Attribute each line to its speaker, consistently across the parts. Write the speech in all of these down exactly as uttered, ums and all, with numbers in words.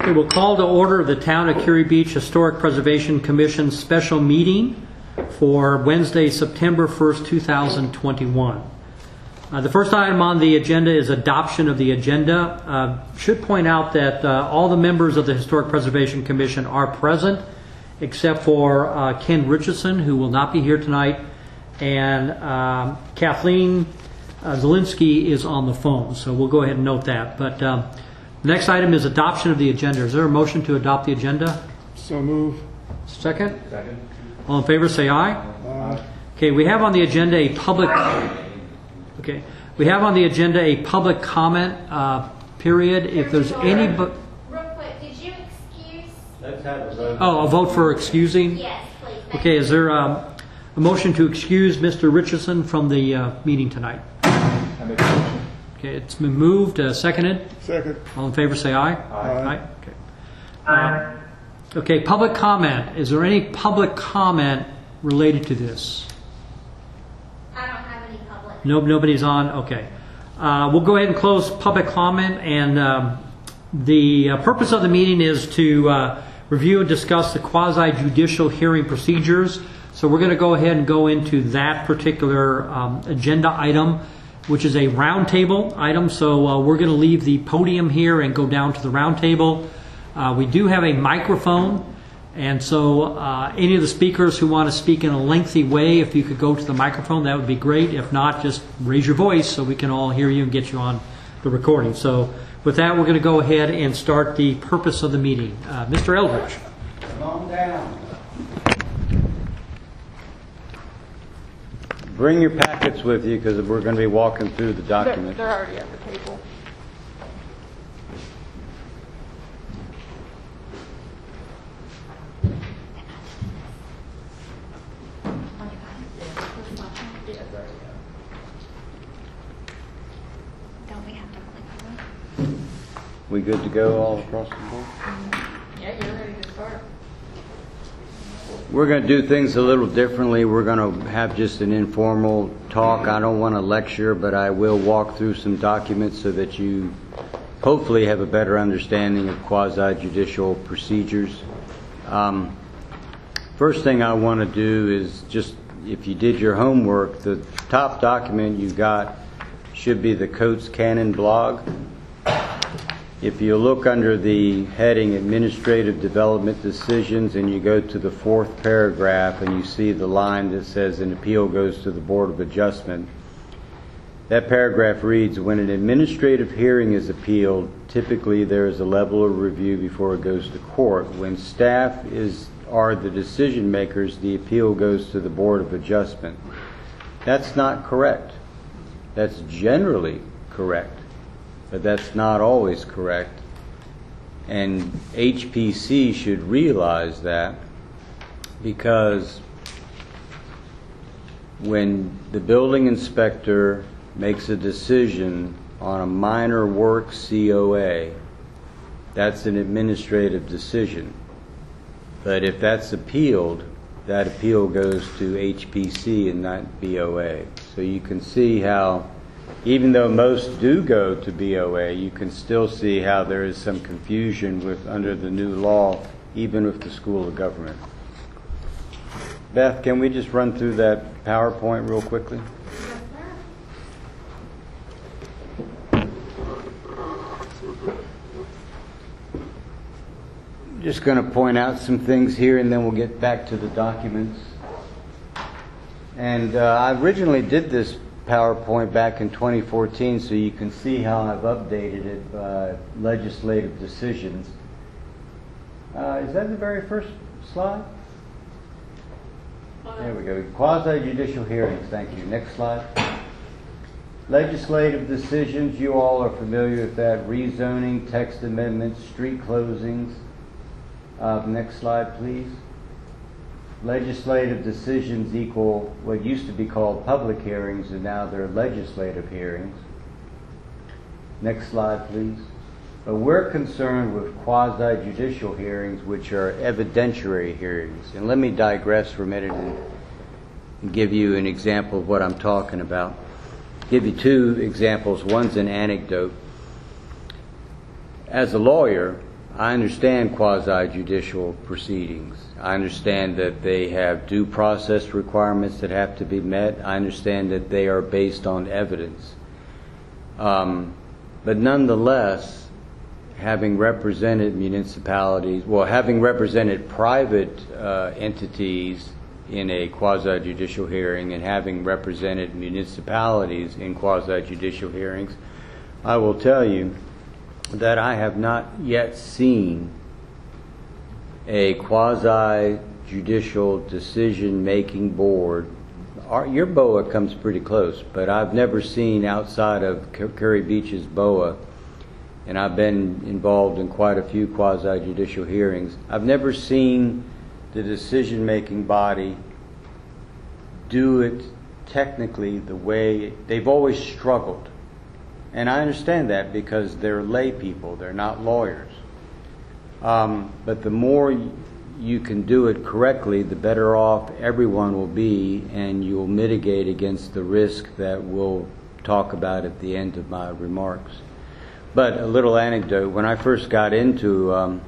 Speaker 1: We will call to order the Town of Curie Beach Historic Preservation Commission special meeting for Wednesday, September first, two thousand twenty-one. Uh, the first item on the agenda is adoption of the agenda. Uh, should point out that uh, all the members of the Historic Preservation Commission are present, except for uh, Ken Richardson, who will not be here tonight, and um, Kathleen uh, Zielinski is on the phone. So we'll go ahead and note that. But um, the next item is adoption of the agenda. Is there a motion to adopt the agenda?
Speaker 2: So move.
Speaker 1: Second?
Speaker 2: Second.
Speaker 1: All in favor, say aye.
Speaker 2: Aye.
Speaker 1: Okay, we have on the agenda a public. Okay, we have on the agenda a public comment uh, period. If there's any. Bu-
Speaker 3: Real quick, did you excuse?
Speaker 4: Let's have a vote.
Speaker 1: oh, a vote for excusing.
Speaker 3: Yes, please. Thank
Speaker 1: Okay,
Speaker 3: you.
Speaker 1: is there um, a motion to excuse Mister Richardson from the uh, meeting tonight?
Speaker 2: I make a motion.
Speaker 1: Okay, it's been moved, uh, seconded.
Speaker 2: Second.
Speaker 1: All in favor, say aye.
Speaker 2: Aye.
Speaker 1: Okay. Uh, okay, public comment. Is there any public comment related to this?
Speaker 3: I don't have any public.
Speaker 1: No, nobody's on. Okay. Uh, we'll go ahead and close public comment. And um, the uh, purpose of the meeting is to uh, review and discuss the quasi-judicial hearing procedures. So we're going to go ahead and go into that particular um, agenda item, which is a roundtable item. So uh, we're going to leave the podium here and go down to the roundtable. Uh, we do have a microphone, and so uh, any of the speakers who want to speak in a lengthy way, if you could go to the microphone, that would be great. If not, just raise your voice so we can all hear you and get you on the recording. So with that, we're going to go ahead and start the purpose of the meeting. Uh, Mister Eldridge.
Speaker 4: Come on down. Bring your packets with you because we're going to be walking through the
Speaker 5: They're,
Speaker 4: documents.
Speaker 5: they're already at the table.
Speaker 3: Don't we have to click on it?
Speaker 4: We good to go all across the board?
Speaker 5: Yeah, you're ready to start.
Speaker 4: We're going to do things a little differently. We're going to have just an informal talk. I don't want to lecture, but I will walk through some documents so that you hopefully have a better understanding of quasi-judicial procedures. Um, first thing I want to do is just, if you did your homework, the top document you got should be the Coates Cannon blog. If you look under the heading Administrative Development Decisions and you go to the fourth paragraph and you see the line that says an appeal goes to the Board of Adjustment, that paragraph reads, when an administrative hearing is appealed, typically there is a level of review before it goes to court. When staff is are the decision makers, the appeal goes to the Board of Adjustment. That's not correct. That's generally correct, but that's not always correct. And H P C should realize that, because when the building inspector makes a decision on a minor work C O A, that's an administrative decision. But if that's appealed, that appeal goes to H P C and not B O A. So you can see how, even though most do go to B O A, you can still see how there is some confusion with under the new law, even with the School of Government. Beth, can we just run through that PowerPoint real quickly? Just going to point out some things here, and then we'll get back to the documents. And uh, I originally did this PowerPoint back in twenty fourteen, so you can see how I've updated it by legislative decisions. Uh, is that the very first slide? There we go. Quasi-judicial hearings. Thank you. Next slide. Legislative decisions. You all are familiar with that. Rezoning, text amendments, street closings. Uh, next slide, please. Legislative decisions equal what used to be called public hearings, and now they're legislative hearings. Next slide, please. But we're concerned with quasi-judicial hearings, which are evidentiary hearings. And let me digress for a minute and, and give you an example of what I'm talking about. Give you two examples. One's an anecdote. As a lawyer, I understand quasi-judicial proceedings. I understand that they have due process requirements that have to be met. I understand that they are based on evidence. Um, but nonetheless, having represented municipalities, well, having represented private uh, entities in a quasi-judicial hearing and having represented municipalities in quasi-judicial hearings, I will tell you that I have not yet seen a quasi-judicial decision-making board. Our, your B O A comes pretty close, but I've never seen outside of Curry Beach's B O A, and I've been involved in quite a few quasi-judicial hearings, I've never seen the decision-making body do it technically the way they've always struggled. And I understand that because they're lay people, they're not lawyers. Um, but the more you can do it correctly, the better off everyone will be, and you'll mitigate against the risk that we'll talk about at the end of my remarks. But a little anecdote, when I first got into um,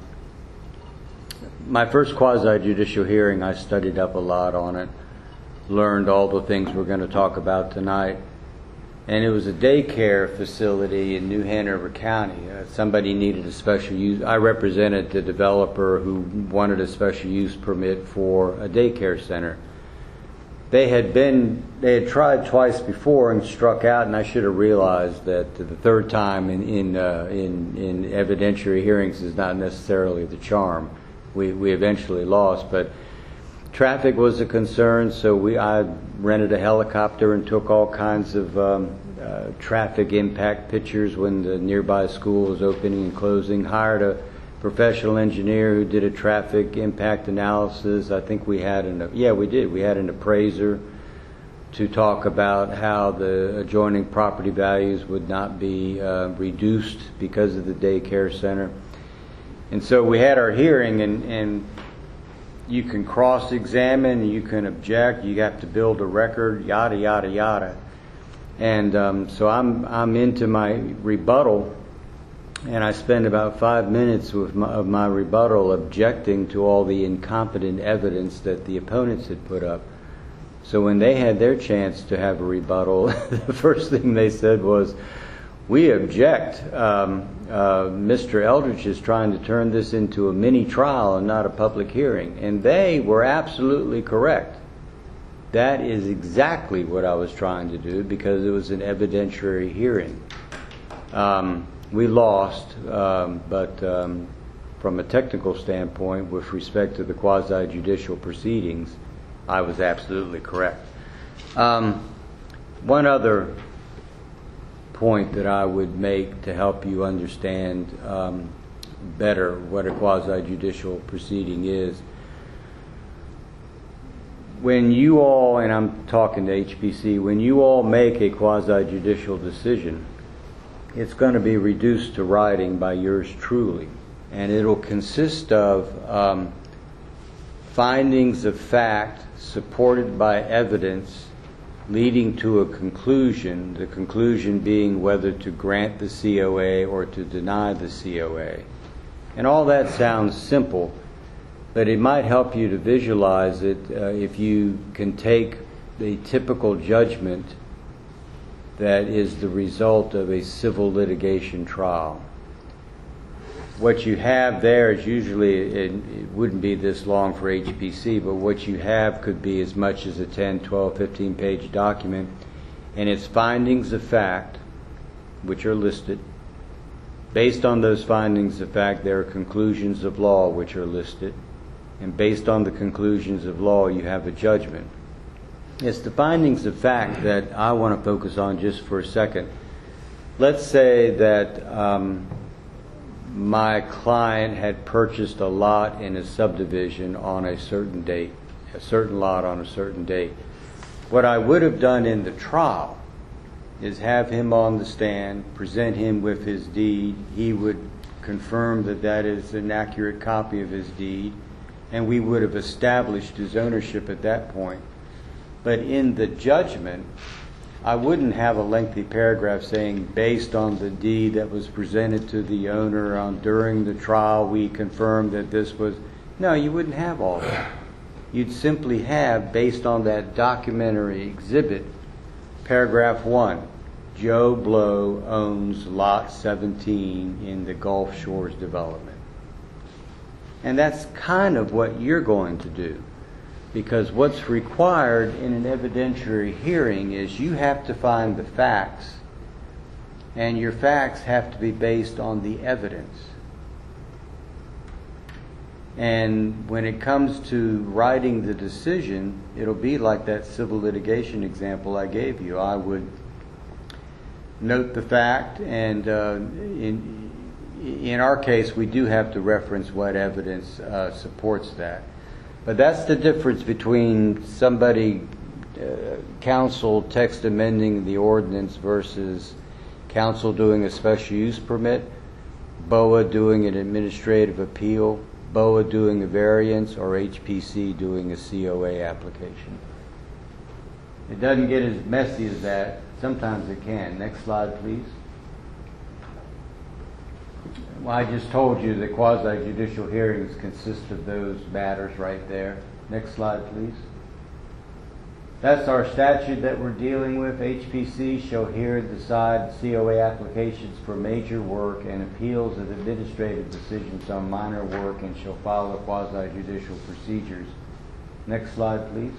Speaker 4: my first quasi-judicial hearing, I studied up a lot on it, learned all the things we're going to talk about tonight. And it was a daycare facility in New Hanover County. Uh, somebody needed a special use. I represented the developer who wanted a special use permit for a daycare center. They had been, they had tried twice before and struck out, and I should have realized that the third time in in uh, in, in evidentiary hearings is not necessarily the charm. We we eventually lost, but traffic was a concern, so we I rented a helicopter and took all kinds of um, uh, traffic impact pictures when the nearby school was opening and closing. Hired a professional engineer who did a traffic impact analysis. I think we had an yeah we did we had an appraiser to talk about how the adjoining property values would not be uh, reduced because of the daycare center. And so we had our hearing, and and you can cross-examine, you can object, you have to build a record, yada, yada, yada. And um, so I'm I'm into my rebuttal, and I spend about five minutes with my, of my rebuttal objecting to all the incompetent evidence that the opponents had put up. So when they had their chance to have a rebuttal, the first thing they said was, "We object. Um, uh, Mister Eldridge is trying to turn this into a mini trial and not a public hearing." And they were absolutely correct. That is exactly what I was trying to do, because it was an evidentiary hearing. Um, we lost, um, but um, from a technical standpoint, with respect to the quasi-judicial proceedings, I was absolutely correct. Um, one other point that I would make to help you understand um, better what a quasi-judicial proceeding is. When you all, and I'm talking to H P C, when you all make a quasi-judicial decision, it's going to be reduced to writing by yours truly. And it'll consist of um, findings of fact supported by evidence leading to a conclusion, the conclusion being whether to grant the C O A or to deny the C O A. And all that sounds simple, but it might help you to visualize it uh, if you can take the typical judgment that is the result of a civil litigation trial. What you have there is usually, it, it wouldn't be this long for H P C, but what you have could be as much as a ten, twelve, fifteen page document, and it's findings of fact which are listed. Based on those findings of fact, there are conclusions of law which are listed, and based on the conclusions of law, you have a judgment. It's the findings of fact that I want to focus on just for a second. Let's say that um, my client had purchased a lot in a subdivision on a certain date, a certain lot on a certain date. What I would have done in the trial is have him on the stand, present him with his deed. He would confirm that that is an accurate copy of his deed, and we would have established his ownership at that point. But in the judgment, I wouldn't have a lengthy paragraph saying, based on the deed that was presented to the owner on, during the trial, we confirmed that this was... No, you wouldn't have all that. You'd simply have, based on that documentary exhibit, paragraph one, Joe Blow owns lot seventeen in the Gulf Shores development. And that's kind of what you're going to do. Because what's required in an evidentiary hearing is you have to find the facts, and your facts have to be based on the evidence. And when it comes to writing the decision, it'll be like that civil litigation example I gave you. I would note the fact, and uh, in, in our case, we do have to reference what evidence uh, supports that. But that's the difference between somebody, uh, council text amending the ordinance versus council doing a special use permit, B O A doing an administrative appeal, B O A doing a variance, or H P C doing a C O A application. It doesn't get as messy as that. Sometimes it can. Next slide, please. Well, I just told you that quasi-judicial hearings consist of those matters right there. Next slide, please. That's our statute that we're dealing with. H P C shall hear and decide C O A applications for major work and appeals of administrative decisions on minor work, and shall follow quasi-judicial procedures. Next slide, please.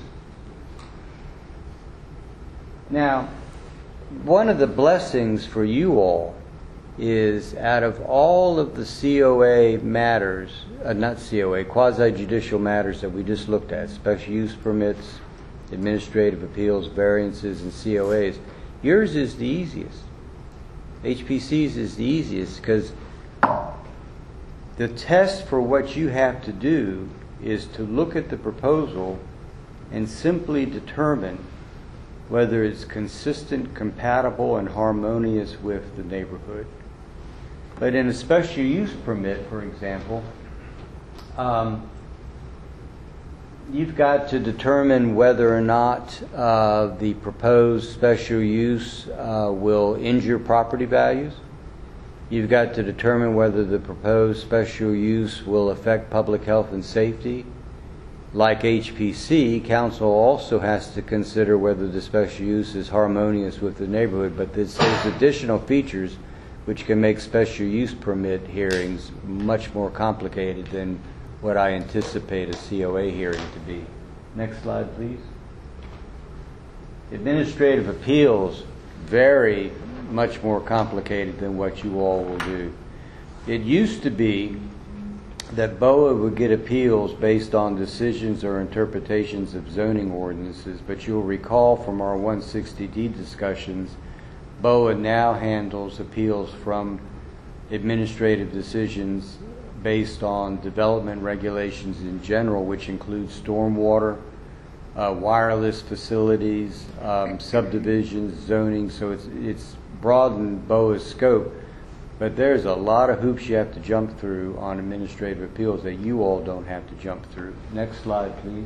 Speaker 4: Now, one of the blessings for you all is, out of all of the C O A matters, uh, not C O A, quasi-judicial matters that we just looked at, special use permits, administrative appeals, variances, and C O As, yours is the easiest. H P C's is the easiest because the test for what you have to do is to look at the proposal and simply determine whether it's consistent, compatible, and harmonious with the neighborhood. But in a special use permit, for example, um, you've got to determine whether or not uh, the proposed special use uh, will injure property values. You've got to determine whether the proposed special use will affect public health and safety. Like H P C, council also has to consider whether the special use is harmonious with the neighborhood, but there's, there's additional features which can make special use permit hearings much more complicated than what I anticipate a C O A hearing to be. Next slide, please. Administrative appeals very much more complicated than what you all will do. It used to be that B O A would get appeals based on decisions or interpretations of zoning ordinances, but you'll recall from our one sixty D discussions, B O A now handles appeals from administrative decisions based on development regulations in general, which include stormwater, uh, wireless facilities, um, subdivisions, zoning. So it's it's broadened B O A's scope. But there's a lot of hoops you have to jump through on administrative appeals that you all don't have to jump through. Next slide, please.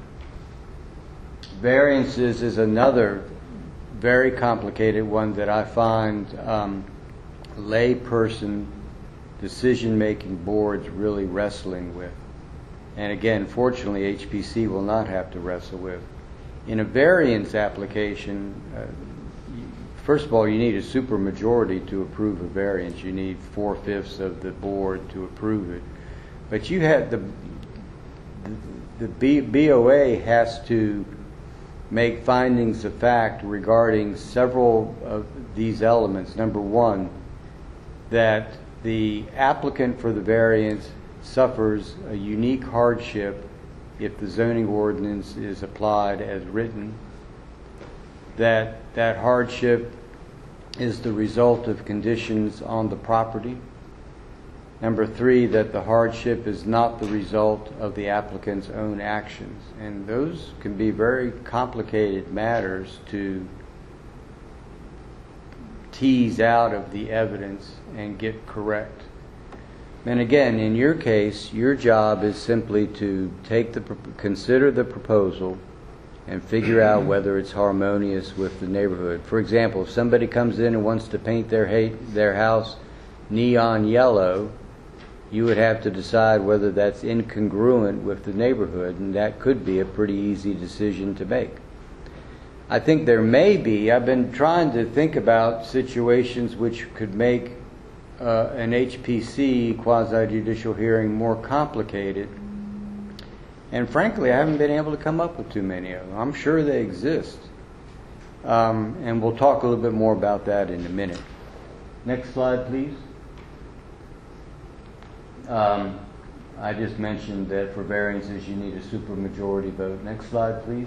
Speaker 4: Variances is another very complicated one that I find um, layperson decision-making boards really wrestling with. And again, fortunately, H P C will not have to wrestle with. In a variance application, uh, first of all, you need a supermajority to approve a variance. You need four-fifths of the board to approve it. But you had the the B, B O A has to make findings of fact regarding several of these elements. Number one, that the applicant for the variance suffers a unique hardship if the zoning ordinance is applied as written. That that hardship is the result of conditions on the property. Number three, that the hardship is not the result of the applicant's own actions. And those can be very complicated matters to tease out of the evidence and get correct. And again, in your case, your job is simply to take the consider the proposal, and figure out whether it's harmonious with the neighborhood. For example, if somebody comes in and wants to paint their ha- their house neon yellow, you would have to decide whether that's incongruent with the neighborhood, and that could be a pretty easy decision to make. I think there may be, I've been trying to think about situations which could make uh, an H P C quasi-judicial hearing more complicated. And frankly, I haven't been able to come up with too many of them. I'm sure they exist. Um, and we'll talk a little bit more about that in a minute. Next slide, please. Um, I just mentioned that for variances you need a supermajority vote. Next slide, please.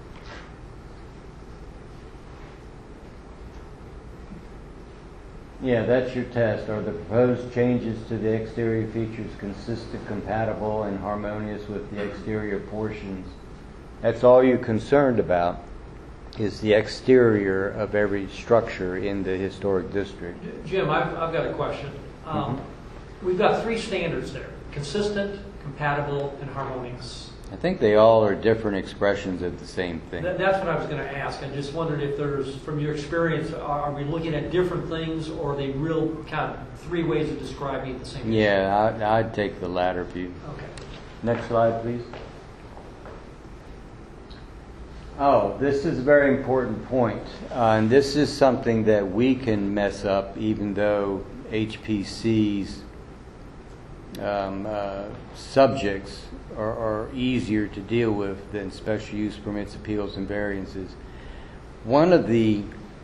Speaker 4: Yeah, that's your test. Are the proposed changes to the exterior features consistent, compatible, and harmonious with the exterior portions? That's all you're concerned about, is the exterior of every structure in the historic district.
Speaker 1: Jim, I've, I've got a question. Um,
Speaker 4: Mm-hmm.
Speaker 1: We've got three standards there: consistent, compatible, and harmonious.
Speaker 4: I think they all are different expressions of the same thing.
Speaker 1: That, that's what I was going to ask. I just wondered if there's, from your experience, are, are we looking at different things, or are they real kind of three ways of describing the same issue?
Speaker 4: Yeah, I, I'd take the latter view.
Speaker 1: Okay.
Speaker 4: Next slide, please. Oh, this is a very important point. Uh, and this is something that we can mess up, even though H P C's um, uh, subjects are, are easier to deal with than special use permits, appeals, and variances. One of the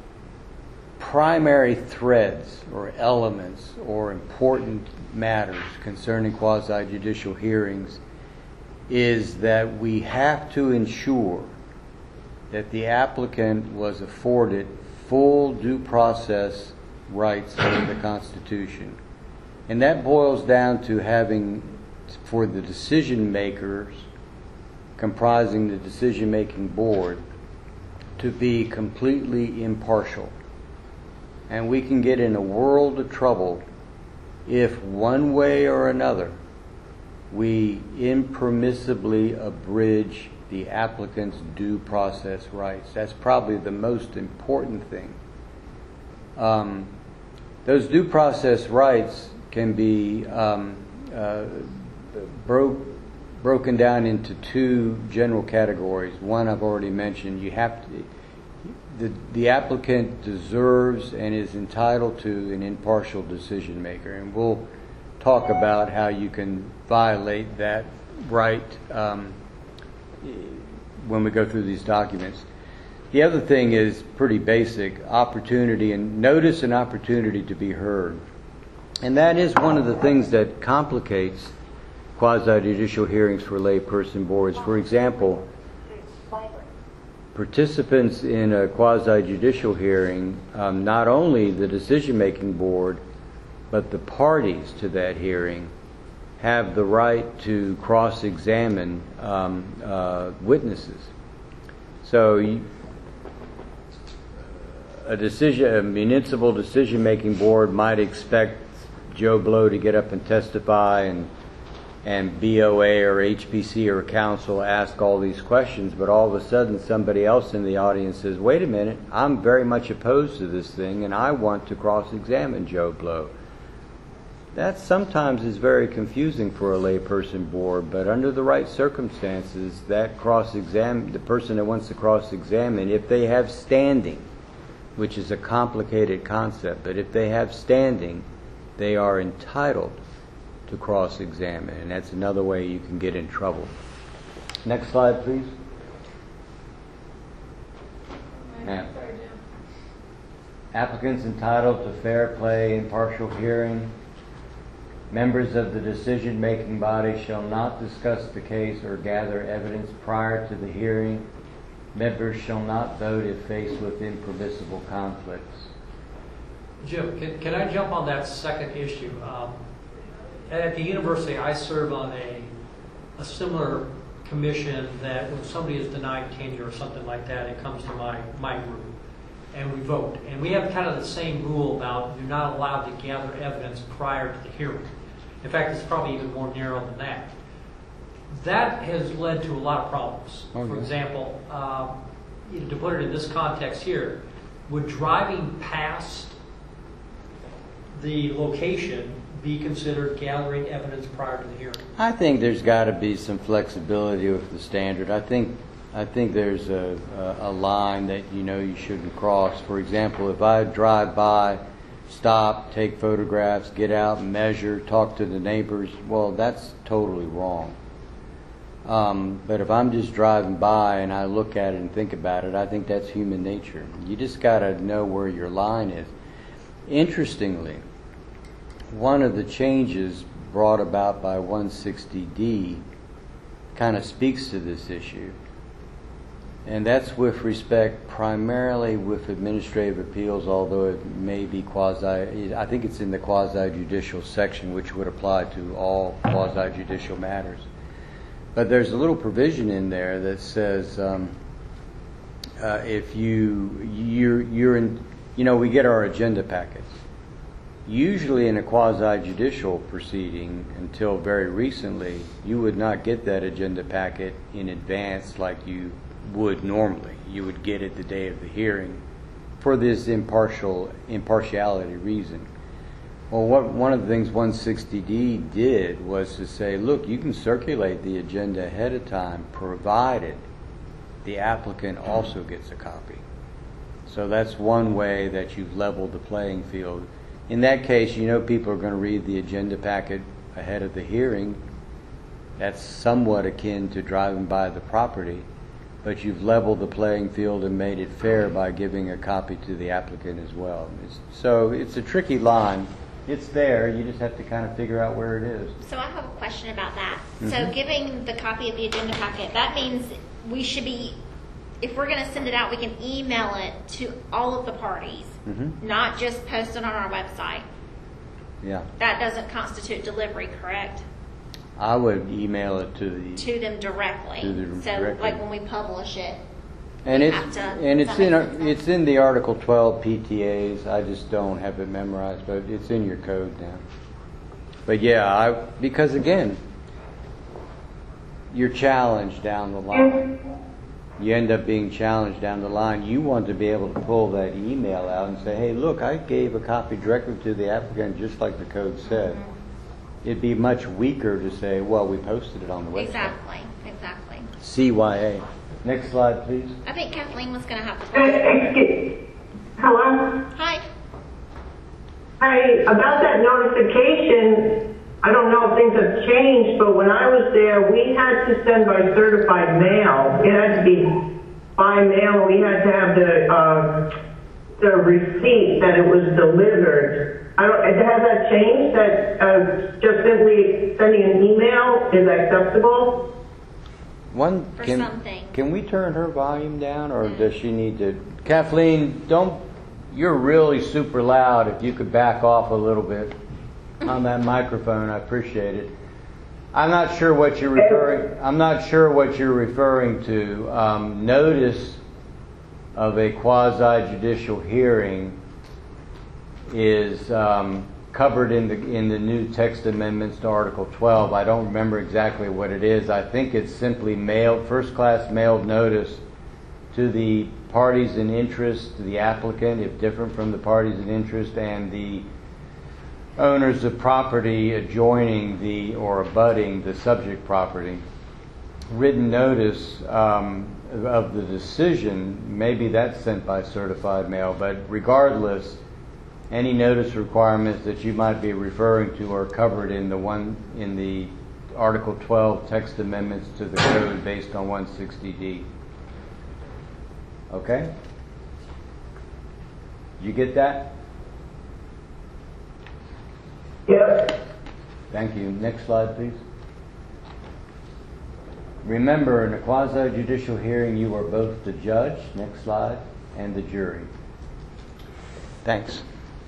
Speaker 4: primary threads or elements or important matters concerning quasi-judicial hearings is that we have to ensure that the applicant was afforded full due process rights under the Constitution. And that boils down to having, for the decision makers comprising the decision-making board, to be completely impartial. And we can get in a world of trouble if one way or another we impermissibly abridge the applicant's due process rights. That's probably the most important thing. Um, those due process rights can be um, uh, broke, broken down into two general categories. One I've already mentioned. You have to, the, the applicant deserves and is entitled to an impartial decision maker, and we'll talk about how you can violate that right um, when we go through these documents. The other thing is pretty basic: opportunity and notice and opportunity to be heard. And that is one of the things that complicates quasi-judicial hearings for layperson boards. For example, participants in a quasi-judicial hearing, um, not only the decision-making board, but the parties to that hearing have the right to cross-examine um, uh, witnesses. So you, a decision, a municipal decision-making board might expect Joe Blow to get up and testify, and and B O A or H P C or council ask all these questions, but all of a sudden somebody else in the audience says, wait a minute, I'm very much opposed to this thing and I want to cross-examine Joe Blow. That sometimes is very confusing for a layperson board, but under the right circumstances, that cross-examine, the person that wants to cross-examine, if they have standing, which is a complicated concept, but if they have standing, they are entitled to cross-examine, and that's another way you can get in trouble. Next slide, please. Now, applicants entitled to fair play, impartial hearing. Members of the decision-making body shall not discuss the case or gather evidence prior to the hearing. Members shall not vote if faced with impermissible conflicts.
Speaker 1: Jim, can, can I jump on that second issue? Um, at the university, I serve on a, a similar commission that when somebody is denied tenure or something like that, it comes to my, my group, and we vote. And we have kind of the same rule about you're not allowed to gather evidence prior to the hearing. In fact, it's probably even more narrow than that. that has led to a lot of problems.
Speaker 4: Oh,
Speaker 1: For
Speaker 4: yeah.
Speaker 1: example, um, you know, to put it in this context here, would driving past the location be considered gathering evidence prior to the hearing?
Speaker 4: I think there's got to be some flexibility with the standard. I think I think there's a, a, a line that you know you shouldn't cross. For example, if I drive by, stop, take photographs, get out, measure, talk to the neighbors, well, that's totally wrong. Um, but if I'm just driving by and I look at it and think about it, I think that's human nature. You just got to know where your line is. Interestingly, one of the changes brought about by one sixty D kind of speaks to this issue. And that's with respect primarily with administrative appeals, although it may be quasi, I think it's in the quasi-judicial section, which would apply to all quasi-judicial matters. But there's a little provision in there that says um, uh, if you, you're, you're in, you know, we get our agenda packets. Usually in a quasi-judicial proceeding, until very recently, you would not get that agenda packet in advance like you would normally. You would get it the day of the hearing for this impartial impartiality reason. Well, what, one of the things one sixty D did was to say, look, you can circulate the agenda ahead of time, provided the applicant also gets a copy. So that's one way that you've leveled the playing field. In that case, you know people are going to read the agenda packet ahead of the hearing. That's somewhat akin to driving by the property, but you've leveled the playing field and made it fair by giving a copy to the applicant as well. It's, so it's a tricky line. It's there. You just have to kind of figure out where it is.
Speaker 3: So I have a question about that.
Speaker 4: Mhm.
Speaker 3: So giving the copy of the agenda packet, that means we should be, if we're going to send it out, we can email it to all of the parties,
Speaker 4: Mhm.
Speaker 3: not just post it on our website.
Speaker 4: Yeah.
Speaker 3: That doesn't constitute delivery, correct?
Speaker 4: I would email it to the
Speaker 3: To them directly.
Speaker 4: To them
Speaker 3: so
Speaker 4: directly.
Speaker 3: like when we publish it,
Speaker 4: and
Speaker 3: we
Speaker 4: it's
Speaker 3: have to-
Speaker 4: and
Speaker 3: does
Speaker 4: it's
Speaker 3: that
Speaker 4: in
Speaker 3: make
Speaker 4: our,
Speaker 3: sense?
Speaker 4: it's in the Article twelve P T As. I just don't have it memorized, but it's in your code now. But yeah, I because again, you're challenged down the line. You end up being challenged down the line. You want to be able to pull that email out and say, "Hey, look, I gave a copy directly to the applicant, just like the code said."
Speaker 3: Mm-hmm.
Speaker 4: It'd be much weaker to say, "Well, we posted it on the website."
Speaker 3: Exactly, exactly.
Speaker 4: C Y A. Next slide, please.
Speaker 3: I think Kathleen was going to have the
Speaker 6: Uh,
Speaker 3: question.
Speaker 6: Excuse, hello?
Speaker 3: Hi.
Speaker 6: Hi, about that notification, I don't know if things have changed, but when I was there, we had to send by certified mail. It had to be by mail. We had to have the, uh, the receipt that it was delivered. I don't, has that changed? That uh, just simply sending an email is acceptable?
Speaker 4: One
Speaker 3: For
Speaker 4: can,
Speaker 3: something.
Speaker 4: Can we turn her volume down, or does she need to? Kathleen, don't. You're really super loud. If you could back off a little bit on that microphone, I appreciate it. I'm not sure what you're referring. I'm not sure what you're referring to. Um, notice of a quasi-judicial hearing is um, covered in the in the new text amendments to Article twelve. I don't remember exactly what it is. I think it's simply mailed, first-class mailed notice to the parties in interest, to the applicant, if different from the parties in interest, and the owners of property adjoining the or abutting the subject property. Written notice um, of the decision, maybe that's sent by certified mail, but regardless, any notice requirements that you might be referring to are covered in the one in the Article twelve text amendments to the code based on one sixty D. Okay? You get that?
Speaker 6: Yep.
Speaker 4: Thank you. Next slide, please. Remember, in a quasi-judicial hearing, you are both the judge, next slide, and the jury. Thanks.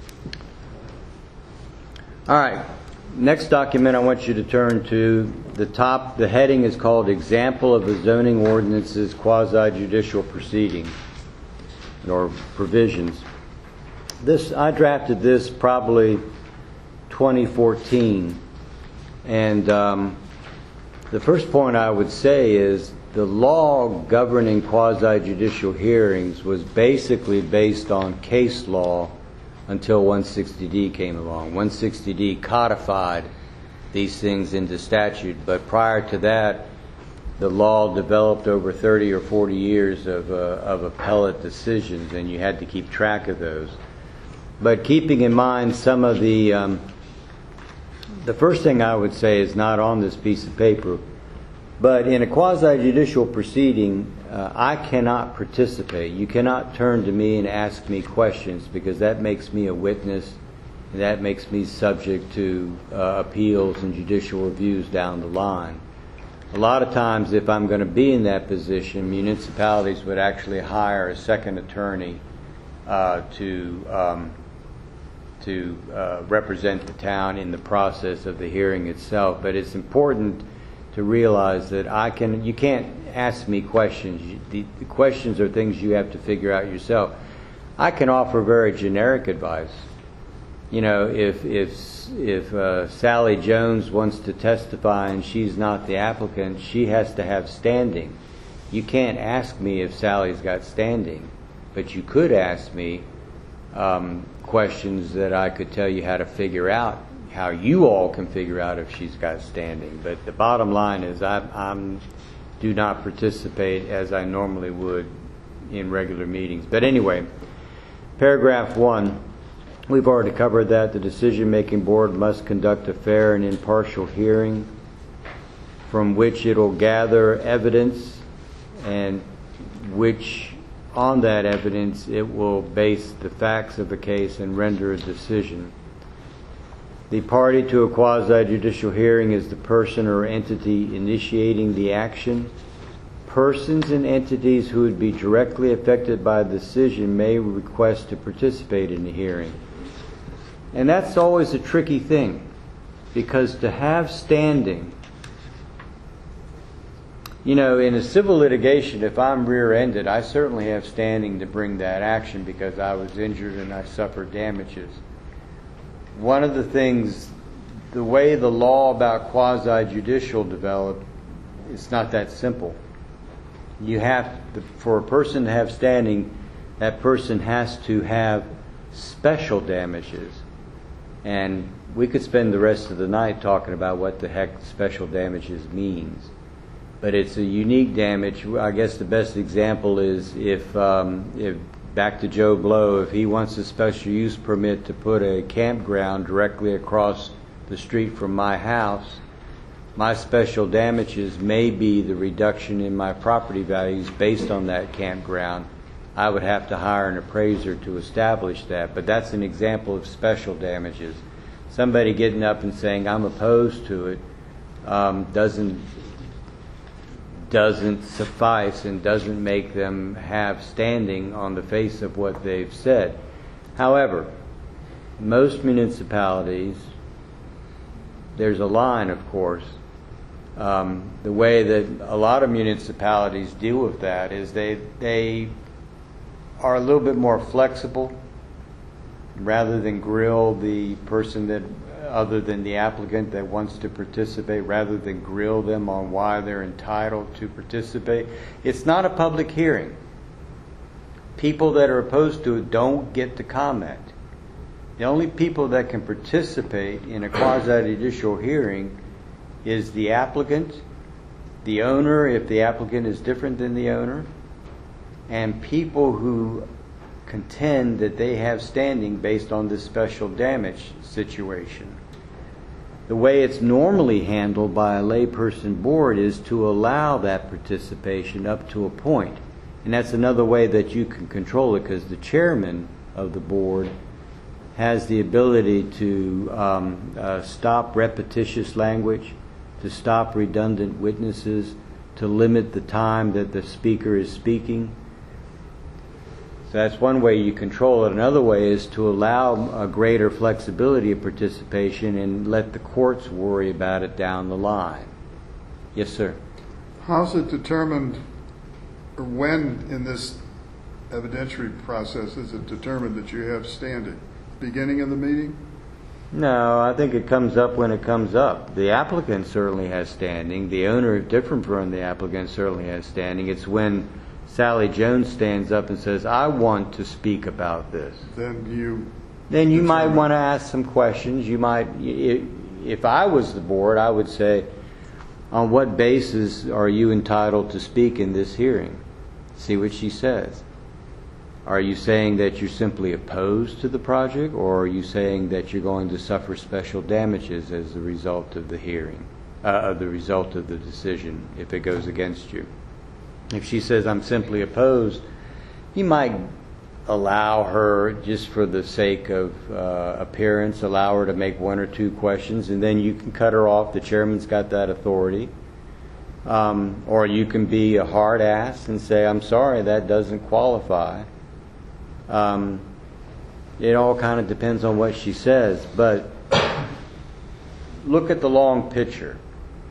Speaker 4: All right. Next document I want you to turn to, the top, the heading is called Example of the Zoning Ordinance's Quasi-Judicial Proceeding, or Provisions. This, I drafted this probably twenty fourteen, and um, The first point I would say is the law governing quasi-judicial hearings was basically based on case law until one sixty D came along. one sixty D codified these things into statute, but prior to that, the law developed over thirty or forty years of, uh, of appellate decisions, and you had to keep track of those. But keeping in mind some of the, um, the first thing I would say is not on this piece of paper, but in a quasi-judicial proceeding, uh, I cannot participate. You cannot turn to me and ask me questions, because that makes me a witness, and that makes me subject to uh, appeals and judicial reviews down the line. A lot of times, if I'm going to be in that position, municipalities would actually hire a second attorney uh, to um, to uh, represent the town in the process of the hearing itself. But it's important to realize that I can. You can't ask me questions. You, the, the questions are things you have to figure out yourself. I can offer very generic advice. You know, if if if uh, Sally Jones wants to testify and she's not the applicant, she has to have standing. You can't ask me if Sally's got standing, but you could ask me um, questions that I could tell you how to figure out, how you all can figure out if she's got standing. But the bottom line is I I'm, do not participate as I normally would in regular meetings. But anyway, paragraph one. We've already covered that. The decision-making board must conduct a fair and impartial hearing from which it will gather evidence, and which on that evidence it will base the facts of the case and render a decision. The party to a quasi-judicial hearing is the person or entity initiating the action. Persons and entities who would be directly affected by the decision may request to participate in the hearing. And that's always a tricky thing, because to have standing, you know, in a civil litigation, if I'm rear-ended, I certainly have standing to bring that action because I was injured and I suffered damages. One of the things, the way the law about quasi-judicial developed, it's not that simple. You have to, for a person to have standing, that person has to have special damages. And we could spend the rest of the night talking about what the heck special damages means. But it's a unique damage. I guess the best example is if, um, if back to Joe Blow, if he wants a special use permit to put a campground directly across the street from my house, my special damages may be the reduction in my property values based on that campground. I would have to hire an appraiser to establish that, but that's an example of special damages. Somebody getting up and saying, I'm opposed to it, um, doesn't doesn't suffice and doesn't make them have standing on the face of what they've said. However, most municipalities, there's a line, of course. Um, the way that a lot of municipalities deal with that is they they are a little bit more flexible. Rather than grill the person that, other than the applicant that wants to participate, rather than grill them on why they're entitled to participate, it's not a public hearing. People that are opposed to it don't get to comment. The only people that can participate in a quasi-judicial hearing is the applicant, the owner, if the applicant is different than the owner, and people who contend that they have standing based on this special damage situation. The way it's normally handled by a layperson board is to allow that participation up to a point. And that's another way that you can control it, because the chairman of the board has the ability to um, uh, stop repetitious language, to stop redundant witnesses, to limit the time that the speaker is speaking. So that's one way you control it. Another way is to allow a greater flexibility of participation and let the courts worry about it down the line. Yes, sir.
Speaker 2: How's it determined, or when in this evidentiary process is it determined that you have standing? Beginning of the meeting?
Speaker 4: No, I think it comes up when it comes up. The applicant certainly has standing. The owner, if different from the applicant, certainly has standing. It's when Sally Jones stands up and says, I want to speak about this.
Speaker 2: Then you.
Speaker 4: Then you might
Speaker 2: determine.
Speaker 4: want to ask some questions. You might, i- if I was the board, I would say, on what basis are you entitled to speak in this hearing? See what she says. Are you saying that you're simply opposed to the project, or are you saying that you're going to suffer special damages as a result of the hearing, uh, of the result of the decision if it goes against you? If she says, I'm simply opposed, you might allow her, just for the sake of uh, appearance, allow her to make one or two questions, and then you can cut her off. The chairman's got that authority. Um, or you can be a hard ass and say, I'm sorry, that doesn't qualify. Um, it all kind of depends on what she says, but look at the long picture.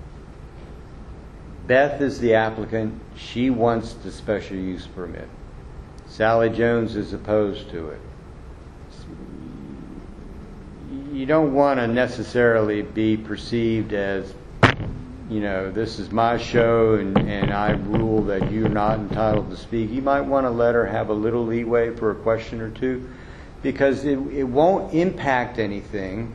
Speaker 4: Beth is the applicant. She wants the special use permit. Sally Jones is opposed to it. You don't want to necessarily be perceived as, you know, this is my show and, and I rule that you're not entitled to speak. You might want to let her have a little leeway for a question or two, because it, it won't impact anything.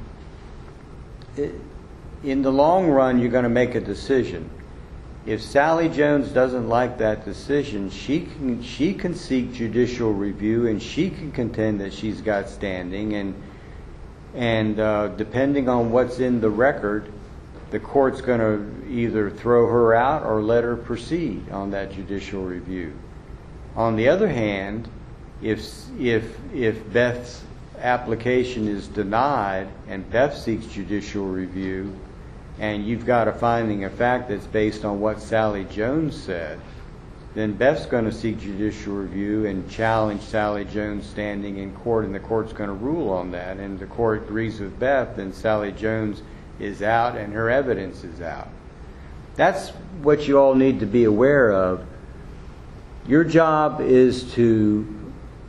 Speaker 4: It, in the long run, you're going to make a decision. If Sally Jones doesn't like that decision, she can she can seek judicial review, and she can contend that she's got standing, and and uh, depending on what's in the record, the court's going to either throw her out or let her proceed on that judicial review. On the other hand, if if if Beth's application is denied and Beth seeks judicial review, and you've got a finding of fact that's based on what Sally Jones said, then Beth's going to seek judicial review and challenge Sally Jones standing in court, and the court's going to rule on that. And the court agrees with Beth, then Sally Jones is out and her evidence is out. That's what you all need to be aware of. Your job is to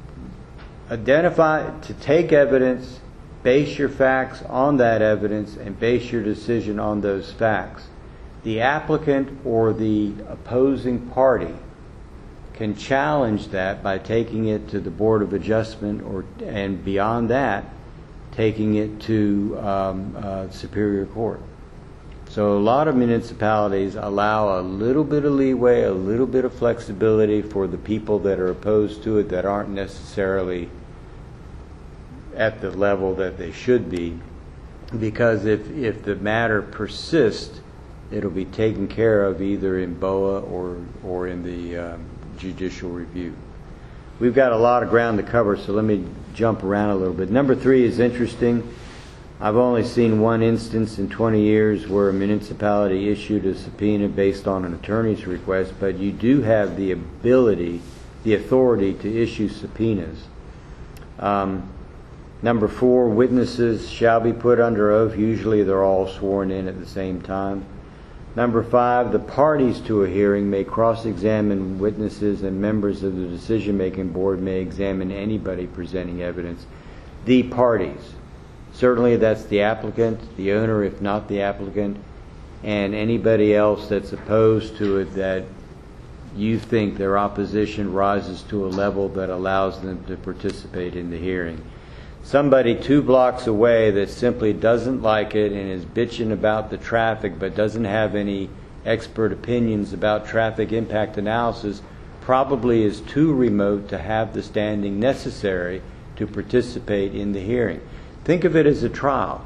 Speaker 4: identify, to take evidence, base your facts on that evidence, and base your decision on those facts. The applicant or the opposing party can challenge that by taking it to the Board of Adjustment, or and beyond that, taking it to um, uh, Superior Court. So a lot of municipalities allow a little bit of leeway, a little bit of flexibility for the people that are opposed to it, that aren't necessarily at the level that they should be, because if, if the matter persists, it'll be taken care of either in B O A or, or in the um, judicial review. We've got a lot of ground to cover, so let me jump around a little bit. Number three is interesting. I've only seen one instance in twenty years where a municipality issued a subpoena based on an attorney's request, but you do have the ability, the authority to issue subpoenas. Um, number four, witnesses shall be put under oath. Usually they're all sworn in at the same time. Number five, the parties to a hearing may cross-examine witnesses, and members of the decision-making board may examine anybody presenting evidence. The parties. Certainly that's the applicant, the owner if not the applicant, and anybody else that's opposed to it that you think their opposition rises to a level that allows them to participate in the hearing. Somebody two blocks away that simply doesn't like it and is bitching about the traffic but doesn't have any expert opinions about traffic impact analysis probably is too remote to have the standing necessary to participate in the hearing. Think of it as a trial.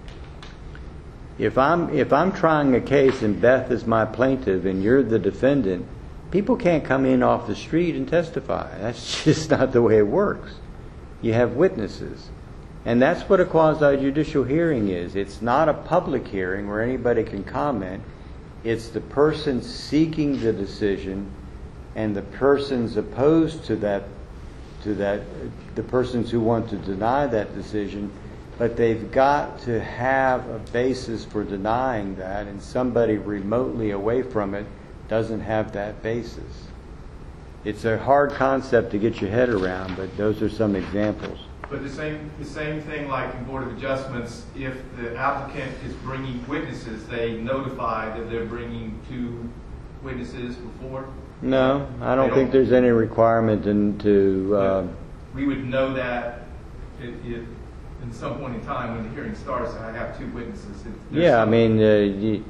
Speaker 4: If I'm if I'm trying a case and Beth is my plaintiff and you're the defendant, people can't come in off the street and testify. That's just not the way it works. You have witnesses. And that's what a quasi-judicial hearing is. It's not a public hearing where anybody can comment. It's the person seeking the decision and the persons opposed to that, to that, the persons who want to deny that decision, but they've got to have a basis for denying that, and somebody remotely away from it doesn't have that basis. It's a hard concept to get your head around, but those are some examples.
Speaker 7: But the same, the same thing like in Board of Adjustments, if the applicant is bringing witnesses, they notify that they're bringing two witnesses before?
Speaker 4: No, I don't
Speaker 7: They
Speaker 4: think
Speaker 7: don't-
Speaker 4: there's any requirement in, to, uh,
Speaker 7: We would know that it, it, in some point in time when the hearing starts, I have two witnesses. If there's
Speaker 4: yeah, I
Speaker 7: some-
Speaker 4: mean, uh, you,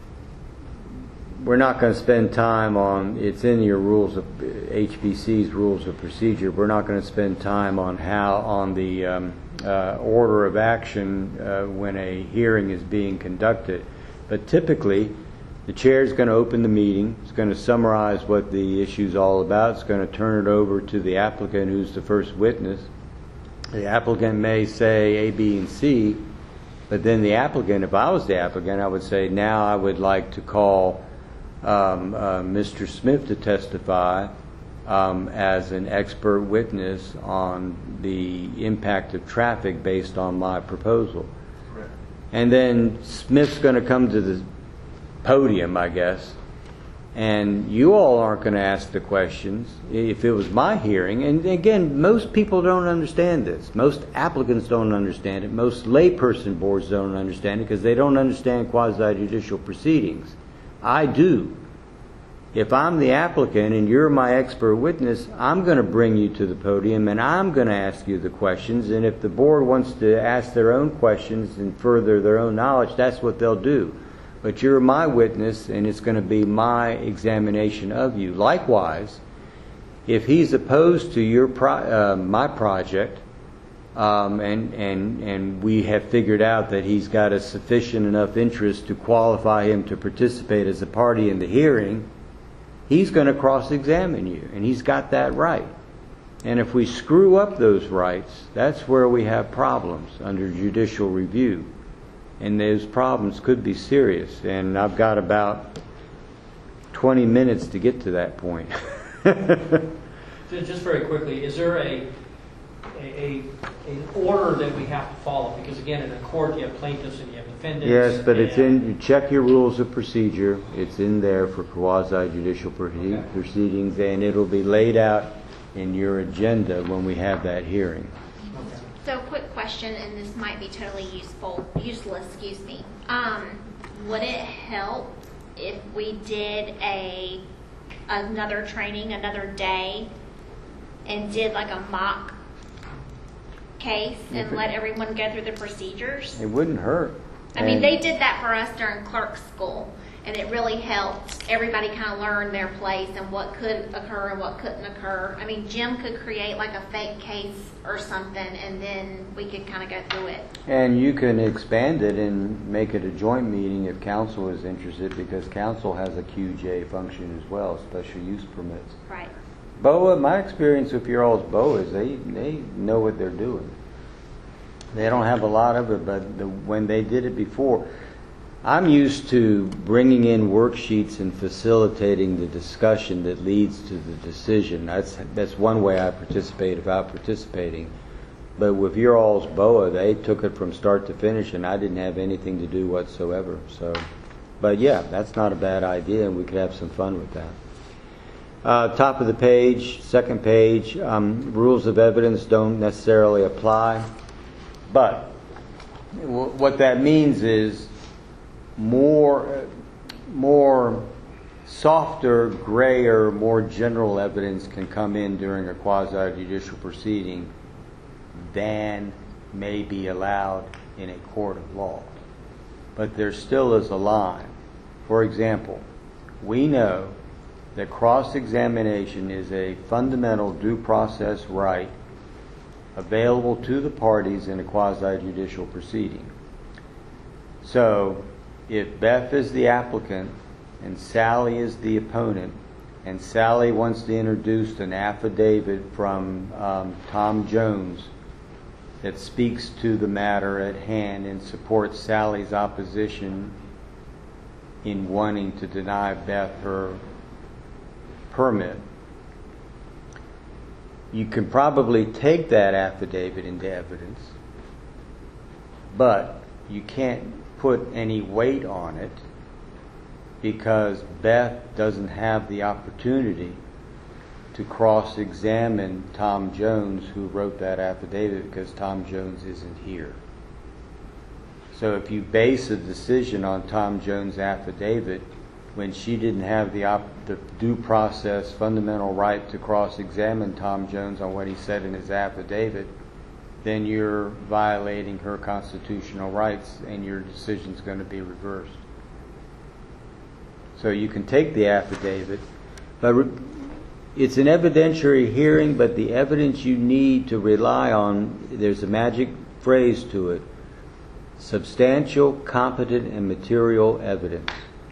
Speaker 4: we're not going to spend time on, it's in your rules of, H B C's rules of procedure, we're not going to spend time on how, on the um, uh, order of action uh, when a hearing is being conducted. But typically, the chair is going to open the meeting, it's going to summarize what the issue's all about, it's going to turn it over to the applicant who's the first witness. The applicant may say A, B, and C, but then the applicant, if I was the applicant, I would say, now I would like to call um, uh, Mister Smith to testify um, as an expert witness on the impact of traffic based on my proposal.
Speaker 7: Correct.
Speaker 4: And then Smith's going to come to the podium, I guess, and you all aren't going to ask the questions. If it was my hearing, and again, most people don't understand this. Most applicants don't understand it. Most layperson boards don't understand it because they don't understand quasi-judicial proceedings. I do. If I'm the applicant and you're my expert witness, I'm going to bring you to the podium and I'm going to ask you the questions. And if the board wants to ask their own questions and further their own knowledge, that's what they'll do. But you're my witness and it's going to be my examination of you. Likewise, if he's opposed to your pro- uh, my project, um, and, and, and we have figured out that he's got a sufficient enough interest to qualify him to participate as a party in the hearing, he's going to cross-examine you, and he's got that right. And if we screw up those rights, that's where we have problems under judicial review. And those problems could be serious. And I've got about twenty minutes to get to that point.
Speaker 1: Ju- Just very quickly, is there a, a, a an order that we have to follow? Because again, in a court, you have plaintiffs and you have defendants.
Speaker 4: Yes, but it's
Speaker 1: and-
Speaker 4: in, you check your rules of procedure. It's in there for quasi-judicial proce-
Speaker 1: Okay.
Speaker 4: proceedings, and it'll be laid out in your agenda when we have that hearing.
Speaker 1: Okay.
Speaker 3: So, quick question, and this might be totally useful, useless, excuse me. Um, would it help if we did a another training, another day, and did like a mock case and let everyone go through the procedures?
Speaker 4: It wouldn't hurt.
Speaker 3: I mean,
Speaker 4: And-
Speaker 3: they did that for us during clerk school, and it really helped everybody kind of learn their place and what could occur and what couldn't occur. I mean, Jim could create like a fake case or something, and then we could kind of go through it.
Speaker 4: And you can expand it and make it a joint meeting if council is interested, because council has a Q J function as well, special use permits.
Speaker 3: Right.
Speaker 4: B O A, my experience with your all's B O A is they, they know what they're doing. They don't have a lot of it, but the, when they did it before, I'm used to bringing in worksheets and facilitating the discussion that leads to the decision. That's that's one way I participate without participating. But with your all's B O A, they took it from start to finish, and I didn't have anything to do whatsoever. So, but yeah, that's not a bad idea, and we could have some fun with that. Uh, top of the page, second page, um, rules of evidence don't necessarily apply. But w- what that means is more, more softer, grayer, more general evidence can come in during a quasi-judicial proceeding than may be allowed in a court of law. But there still is a line. For example, we know that cross-examination is a fundamental due process right available to the parties in a quasi-judicial proceeding. So, if Beth is the applicant and Sally is the opponent, and Sally wants to introduce an affidavit from um, Tom Jones that speaks to the matter at hand and supports Sally's opposition in wanting to deny Beth her permit, you can probably take that affidavit into evidence, but you can't put any weight on it because Beth doesn't have the opportunity to cross-examine Tom Jones, who wrote that affidavit, because Tom Jones isn't here. So if you base a decision on Tom Jones' affidavit when she didn't have the, op- the due process fundamental right to cross-examine Tom Jones on what he said in his affidavit, then you're violating her constitutional rights and your decision's going to be reversed. So you can take the affidavit, but re- it's an evidentiary hearing, but the evidence you need to rely on, there's a magic phrase to it: substantial, competent, and material evidence.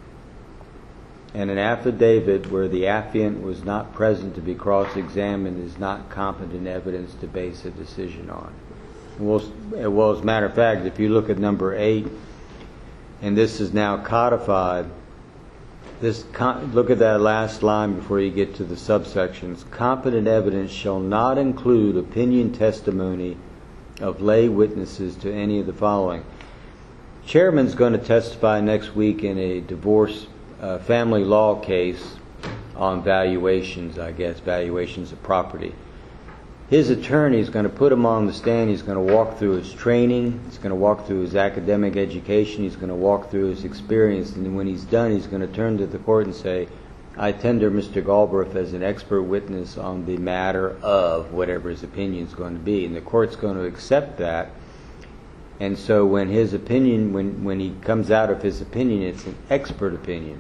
Speaker 4: And an affidavit where the affiant was not present to be cross-examined is not competent evidence to base a decision on. Well, well, as a matter of fact, if you look at number eight, and this is now codified, this look at that last line before you get to the subsections. Competent evidence shall not include opinion testimony of lay witnesses to any of the following. Chairman's going to testify next week in a divorce uh, family law case on valuations, I guess, valuations of property. His attorney is going to put him on the stand. He's going to walk through his training. He's going to walk through his academic education. He's going to walk through his experience. And when he's done, he's going to turn to the court and say, I tender Mister Galbraith as an expert witness on the matter of whatever his opinion is going to be. And the court's going to accept that. And so when his opinion, when, when he comes out of his opinion, it's an expert opinion.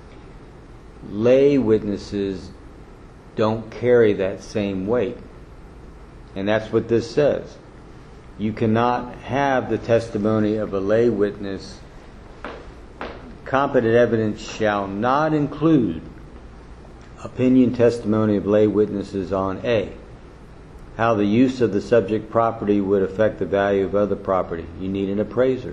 Speaker 4: Lay witnesses don't carry that same weight. And that's what this says. You cannot have the testimony of a lay witness. Competent evidence shall not include opinion testimony of lay witnesses on A, how the use of the subject property would affect the value of other property. You need an appraiser.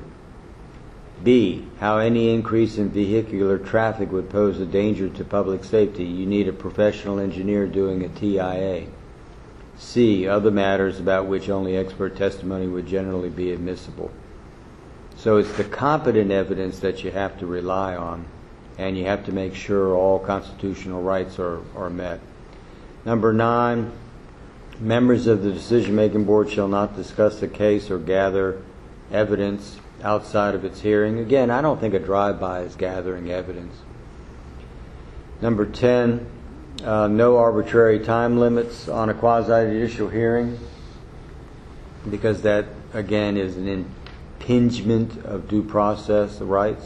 Speaker 4: B, how any increase in vehicular traffic would pose a danger to public safety. You need a professional engineer doing a T I A. C, other matters about which only expert testimony would generally be admissible. So it's the competent evidence that you have to rely on, and you have to make sure all constitutional rights are, are met. Number nine, members of the decision-making board shall not discuss the case or gather evidence outside of its hearing. Again, I don't think a drive-by is gathering evidence. Number ten, uh, no arbitrary time limits on a quasi-judicial hearing, because that, again, is an impingement of due process rights.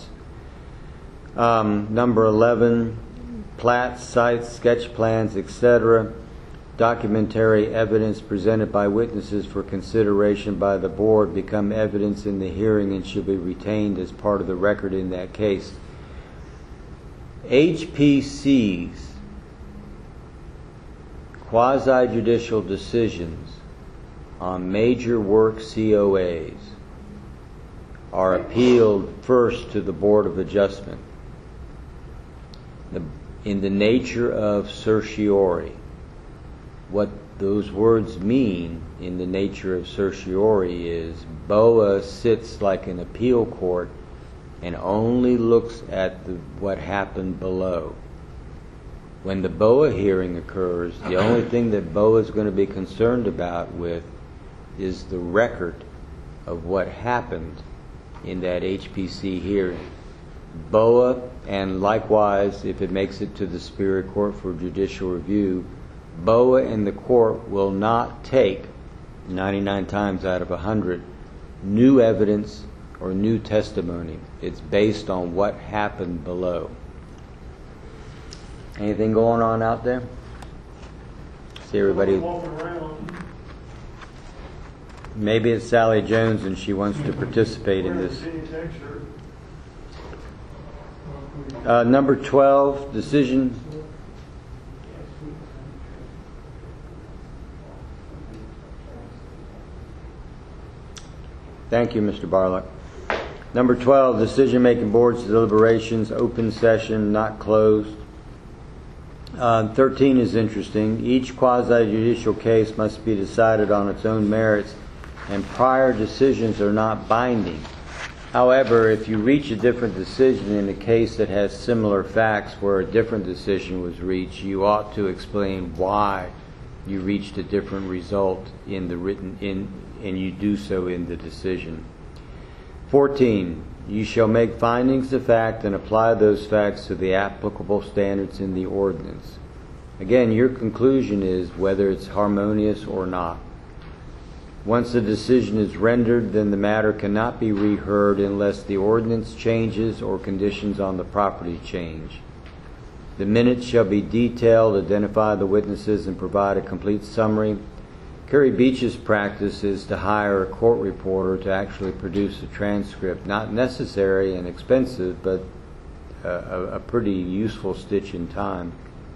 Speaker 4: Um, number eleven, plats, sites, sketch plans, et cetera, documentary evidence presented by witnesses for consideration by the board become evidence in the hearing and should be retained as part of the record in that case. H P C's quasi-judicial decisions on major work C O As are appealed first to the Board of Adjustment. The, in the nature of certiorari, what those words mean in the nature of certiorari is B O A sits like an appeal court and only looks at the, what happened below. When the B O A hearing occurs, the only thing that B O A is going to be concerned about with is the record of what happened in that H P C hearing. B O A, and likewise, if it makes it to the Superior Court for judicial review, B O A and the court will not take, ninety-nine times out of one hundred, new evidence or new testimony. It's based on what happened below. Anything going on out there? See everybody. Maybe it's Sally Jones and she wants to participate in this. Uh, number twelve, decision. Thank you, Mister Barlock. Number twelve, decision-making board's deliberations, open session, not closed. Uh, thirteen is interesting. Each quasi-judicial case must be decided on its own merits, and prior decisions are not binding. However, if you reach a different decision in a case that has similar facts where a different decision was reached, you ought to explain why you reached a different result in the written in, and you do so in the decision. fourteen. You shall make findings of fact and apply those facts to the applicable standards in the ordinance. Again, your conclusion is whether it's harmonious or not. Once a decision is rendered, then the matter cannot be reheard unless the ordinance changes or conditions on the property change. The minutes shall be detailed, identify the witnesses, and provide a complete summary. Kerry Beach's practice is to hire a court reporter to actually produce a transcript. Not necessary and expensive, but a, a pretty useful stitch in time.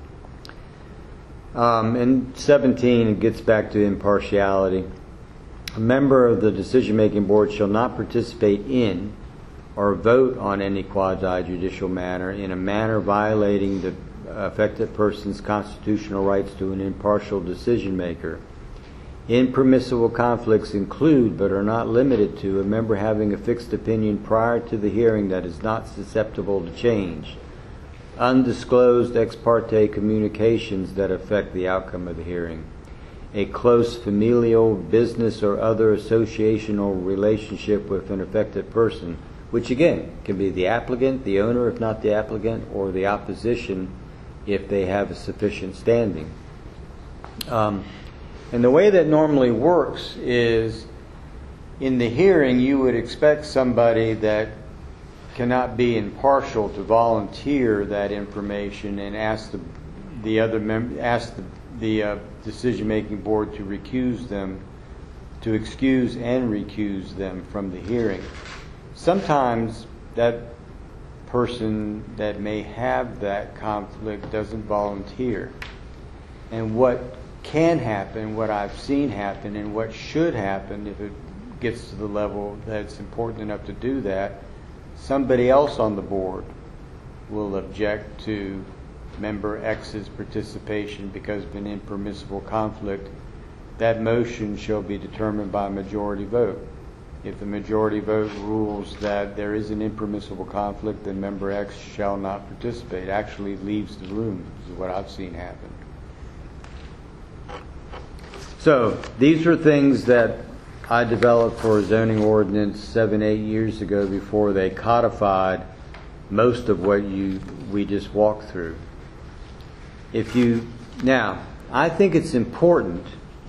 Speaker 4: Um, and seventeen, it gets back to impartiality. A member of the decision-making board shall not participate in or vote on any quasi-judicial matter in a manner violating the affected person's constitutional rights to an impartial decision-maker. Impermissible conflicts include, but are not limited to, a member having a fixed opinion prior to the hearing that is not susceptible to change, undisclosed ex parte communications that affect the outcome of the hearing, a close familial, business, or other associational relationship with an affected person, which again can be the applicant, the owner if not the applicant, or the opposition if they have a sufficient standing. Um, and the way that normally works is in the hearing you would expect somebody that cannot be impartial to volunteer that information and ask the, the other mem- ask the the uh, decision-making board to recuse them, to excuse and recuse them from the hearing. Sometimes that person that may have that conflict doesn't volunteer. And what can happen, what I've seen happen, and what should happen if it gets to the level that it's important enough to do that, somebody else on the board will object to member X's participation because of an impermissible conflict. That motion shall be determined by a majority vote. If the majority vote rules that there is an impermissible conflict, then member X shall not participate, actually leaves the room, is what I've seen happen. So these are things that I developed for a zoning ordinance seven, eight years ago before they codified most of what you we just walked through. If you now, I think it's important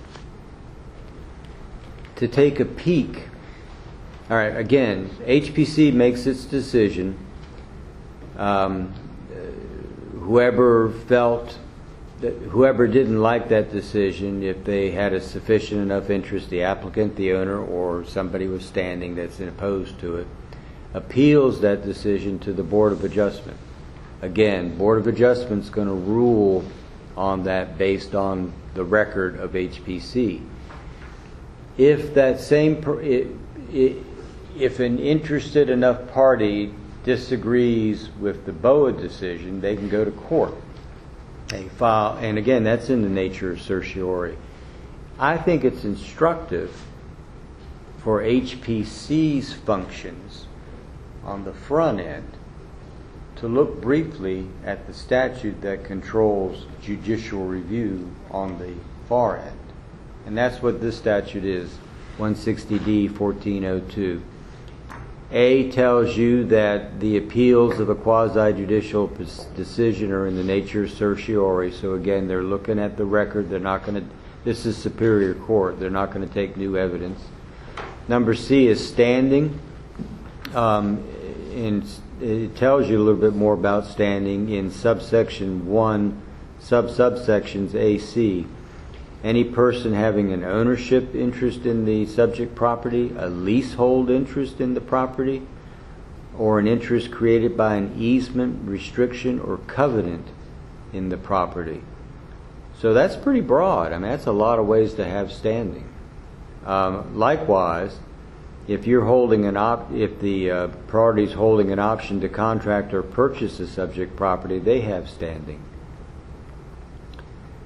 Speaker 4: to take a peek. All right, again, H P C makes its decision. Um, whoever felt that, whoever didn't like that decision, if they had a sufficient enough interest, the applicant, the owner, or somebody was standing that's opposed to it, appeals that decision to the Board of Adjustment. Again, Board of Adjustment's going to rule on that based on the record of H P C. If that same per, it, it, if an interested enough party disagrees with the B O A decision, they can go to court. They file, and again, that's in the nature of certiorari. I think it's instructive for H P C's functions on the front end to look briefly at the statute that controls judicial review on the far end. And that's what this statute is, one sixty D fourteen oh two. A tells you that the appeals of a quasi-judicial decision are in the nature of certiorari. So again, they're looking at the record. They're not going to, this is Superior Court. They're not going to take new evidence. Number C is standing. Um, in, it tells you a little bit more about standing in subsection one, sub-subsections A, C. Any person having an ownership interest in the subject property, a leasehold interest in the property, or an interest created by an easement, restriction, or covenant in the property. So that's pretty broad. I mean, that's a lot of ways to have standing. Um, likewise, if you're holding an op, if the uh, party's holding an option to contract or purchase a subject property, they have standing.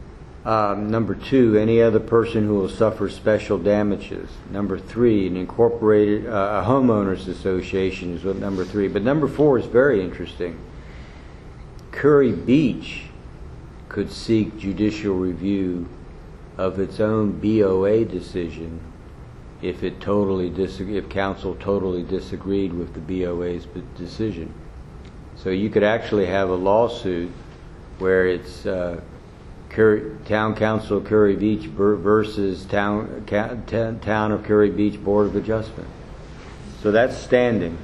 Speaker 4: Um, number two, any other person who will suffer special damages. Number three, an incorporated uh, a homeowners association is what number three. But number four is very interesting. Curry Beach could seek judicial review of its own B O A decision if it totally dis- if council totally disagreed with the B O A's decision. So you could actually have a lawsuit where it's uh, Curry, Town Council Curry Beach versus Town ca- t- Town of Curry Beach Board of Adjustment. So that's standing.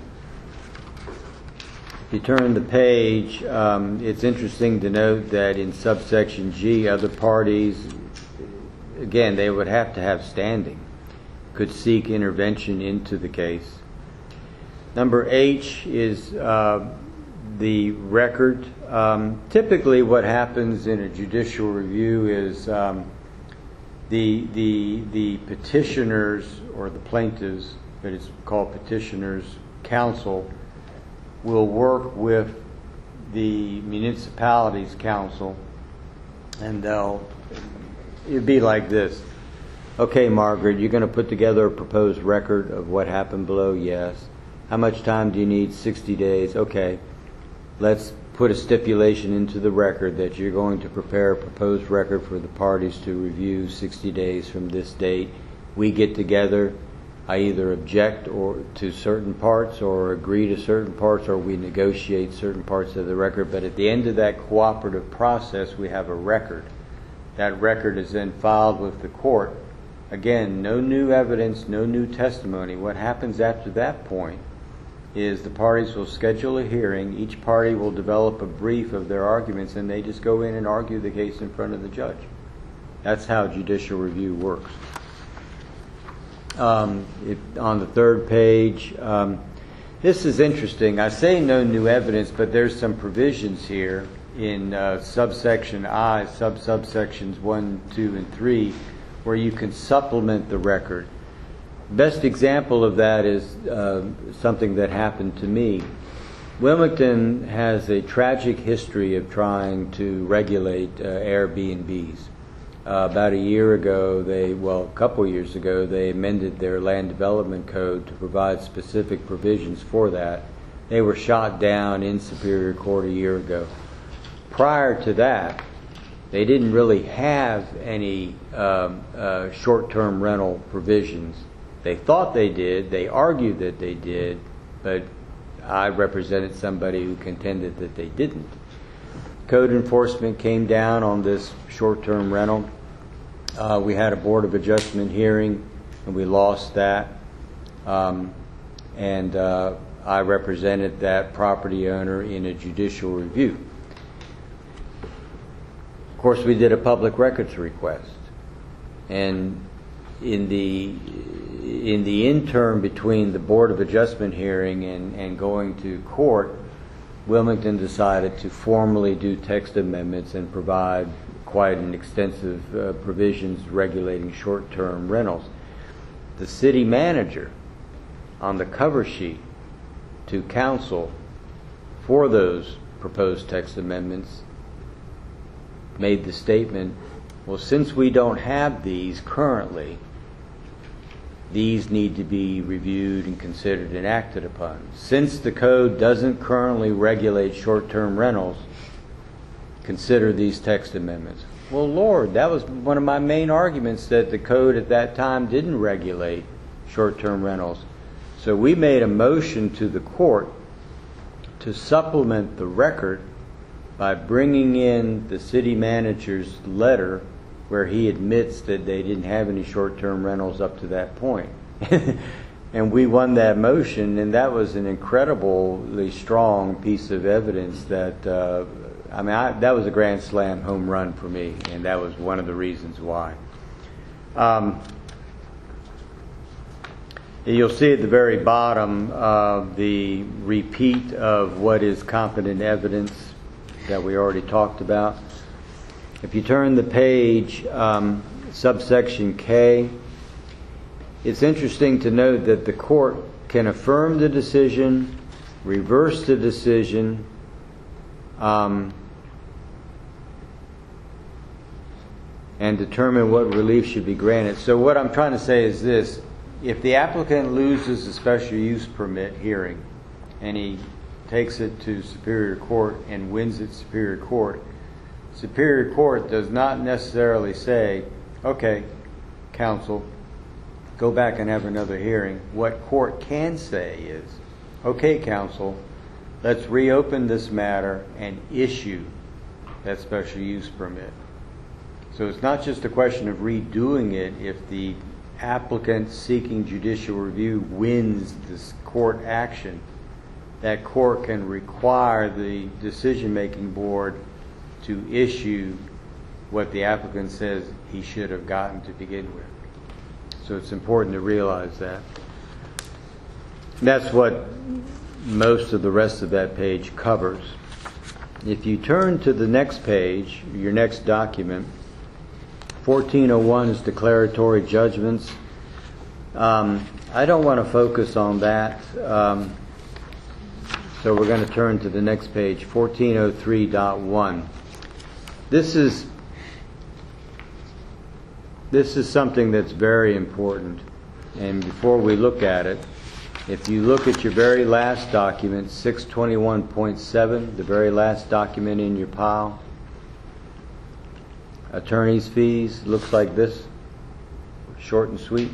Speaker 4: If you turn the page, um, it's interesting to note that in subsection G, other parties, again, they would have to have standing, could seek intervention into the case. Number H is uh, the record. Um, typically what happens in a judicial review is um, the, the, the petitioners or the plaintiffs, but it's called petitioners, counsel, will work with the municipality's council, and they'll, it'd be like this. Okay, Margaret, you're going to put together a proposed record of what happened below? Yes. How much time do you need? sixty days. Okay. Let's put a stipulation into the record that you're going to prepare a proposed record for the parties to review sixty days from this date. We get together. I either object or to certain parts or agree to certain parts, or we negotiate certain parts of the record. But at the end of that cooperative process, we have a record. That record is then filed with the court. Again, no new evidence, no new testimony. What happens after that point is the parties will schedule a hearing. Each party will develop a brief of their arguments, and they just go in and argue the case in front of the judge. That's how judicial review works. Um, it, on the third page, um, this is interesting. I say no new evidence, but there's some provisions here in uh, subsection I, sub-subsections one, two, and three, where you can supplement the record. Best example of that is uh, something that happened to me. Wilmington has a tragic history of trying to regulate uh, Airbnbs. Uh, about a year ago, they, well, a couple years ago, they amended their land development code to provide specific provisions for that. They were shot down in Superior Court a year ago. Prior to that, they didn't really have any um, uh, short-term rental provisions. They thought they did. They argued that they did, but I represented somebody who contended that they didn't. Code enforcement came down on this short-term rental. Uh, we had a Board of Adjustment hearing, and we lost that. Um, and uh, I represented that property owner in a judicial review. Of course, we did a public records request. And in the in the interim between the Board of Adjustment hearing and, and going to court, Wilmington decided to formally do text amendments and provide quite an extensive uh, provisions regulating short-term rentals. The city manager on the cover sheet to council for those proposed text amendments made the statement, well, since we don't have these currently, these need to be reviewed and considered and acted upon. Since the code doesn't currently regulate short-term rentals, consider these text amendments. Well, Lord, that was one of my main arguments, that the code at that time didn't regulate short-term rentals. So we made a motion to the court to supplement the record by bringing in the city manager's letter where he admits that they didn't have any short-term rentals up to that point. And we won that motion, and that was an incredibly strong piece of evidence that, uh, I mean, I, that was a grand slam home run for me, and that was one of the reasons why. Um, you'll see at the very bottom uh, the repeat of what is competent evidence that we already talked about. If you turn the page, um, subsection K, it's interesting to note that the court can affirm the decision, reverse the decision, um, and determine what relief should be granted. So what I'm trying to say is this: if the applicant loses a special use permit hearing and he takes it to Superior Court and wins at Superior Court, Superior Court does not necessarily say, okay, counsel, go back and have another hearing. What court can say is, okay, counsel, let's reopen this matter and issue that special use permit. So it's not just a question of redoing it. If the applicant seeking judicial review wins this court action, that court can require the decision-making board to issue what the applicant says he should have gotten to begin with. So it's important to realize that. That's what most of the rest of that page covers. If you turn to the next page, your next document, fourteen oh one is declaratory judgments. Um, I don't want to focus on that, um, so we're going to turn to the next page, fourteen oh three point one. This is this is something that's very important, and before we look at it, if you look at your very last document, six twenty-one point seven, the very last document in your pile, attorney's fees, looks like this, short and sweet.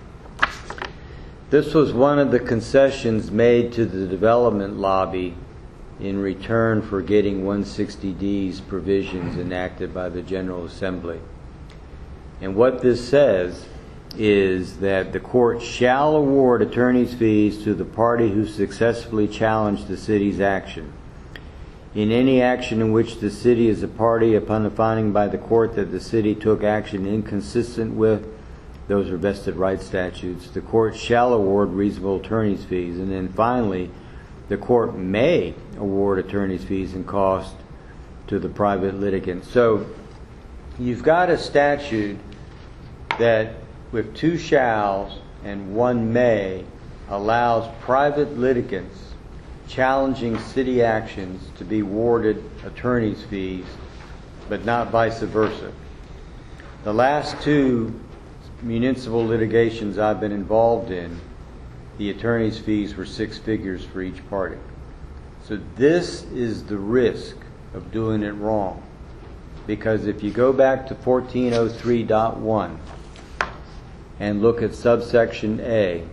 Speaker 4: This was one of the concessions made to the development lobby in return for getting one sixty D's provisions enacted by the General Assembly. And what this says is that the court shall award attorney's fees to the party who successfully challenged the city's action. In any action in which the city is a party upon the finding by the court that the city took action inconsistent with, those are vested rights statutes, the court shall award reasonable attorney's fees. And then finally, the court may award attorney's fees and costs to the private litigant. So you've got a statute that with two shalls and one may allows private litigants challenging city actions to be awarded attorney's fees, but not vice versa. The last two municipal litigations I've been involved in, the attorney's fees were six figures for each party. So this is the risk of doing it wrong. Because if you go back to fourteen oh three point one and look at subsection A,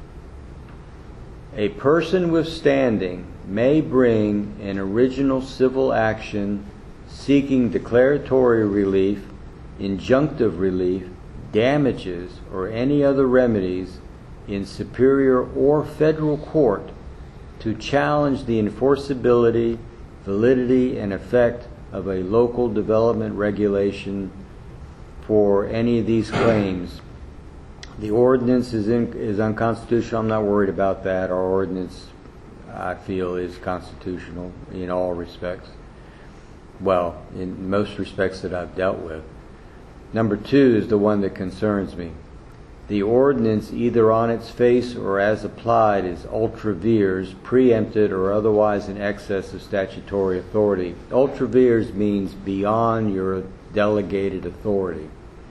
Speaker 4: a person with standing may bring an original civil action seeking declaratory relief, injunctive relief, damages, or any other remedies in superior or federal court to challenge the enforceability, validity, and effect of a local development regulation for any of these claims. The ordinance is in, is unconstitutional. I'm not worried about that. Our ordinance, I feel, is constitutional in all respects. Well, in most respects that I've dealt with. Number two is the one that concerns me. The ordinance, either on its face or as applied, is ultra vires, preempted, or otherwise in excess of statutory authority. Ultra vires means beyond your delegated authority.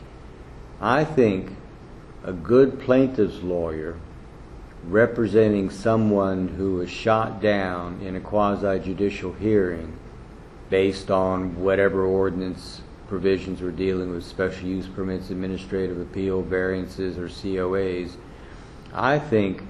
Speaker 4: I think a good plaintiff's lawyer representing someone who was shot down in a quasi-judicial hearing based on whatever ordinance provisions we're dealing with, special use permits, administrative appeal, variances, or C O As, I think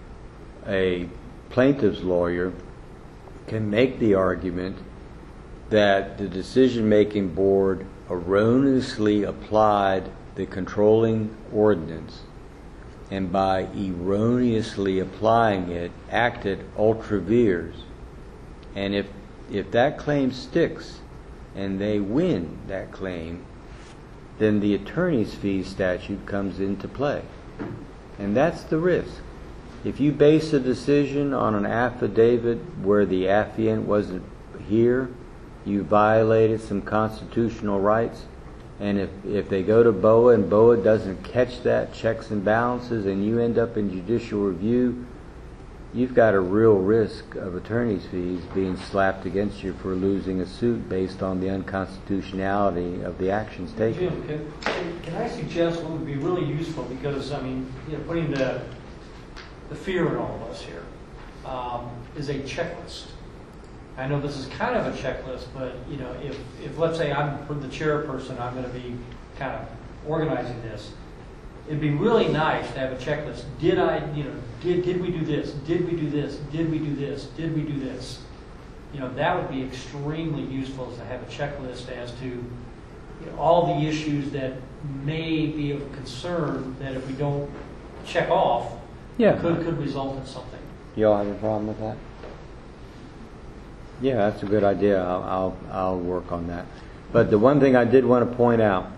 Speaker 4: a plaintiff's lawyer can make the argument that the decision-making board erroneously applied the controlling ordinance, and by erroneously applying it, acted ultra vires. And if if that claim sticks and they win that claim, then the attorney's fees statute comes into play. And that's the risk. If you base a decision on an affidavit where the affiant wasn't here, you violated some constitutional rights. And if, if they go to B O A and B O A doesn't catch that, checks and balances, and you end up in judicial review, you've got a real risk of attorney's fees being slapped against you for losing a suit based on the unconstitutionality of the actions taken.
Speaker 1: Jim, can, can I suggest what would be really useful, because, I mean, you know, putting the, the fear in all of us here, um, is a checklist. I know this is kind of a checklist, but, you know, if, if let's say I'm the chairperson, I'm going to be kind of organizing this, it'd be really nice to have a checklist. Did I, you know, did, did we do this? Did we do this? Did we do this? Did we do this? You know, that would be extremely useful, is to have a checklist as to, you know, all the issues that may be of concern that if we don't check off,
Speaker 4: Yeah.
Speaker 1: could, could result in something.
Speaker 4: You all have a problem with that? Yeah, that's a good idea. I'll, I'll, I'll work on that. But the one thing I did want to point out,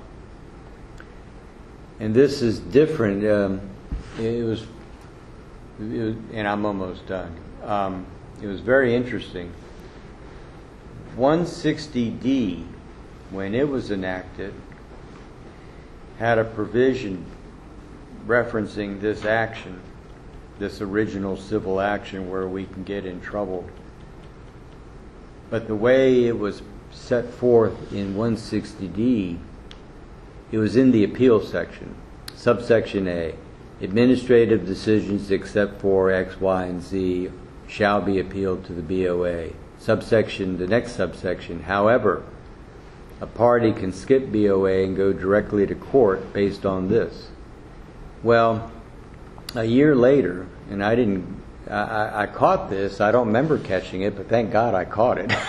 Speaker 4: and this is different, um, it, was, it was, and I'm almost done. Um, it was very interesting. one sixty D, when it was enacted, had a provision referencing this action, this original civil action where we can get in trouble. But the way it was set forth in one sixty D, it was in the appeal section, subsection A. Administrative decisions except for X, Y, and Z shall be appealed to the B O A. Subsection, the next subsection, however, a party can skip B O A and go directly to court based on this. Well, a year later, and I didn't, I, I caught this. I don't remember catching it, but thank God I caught it.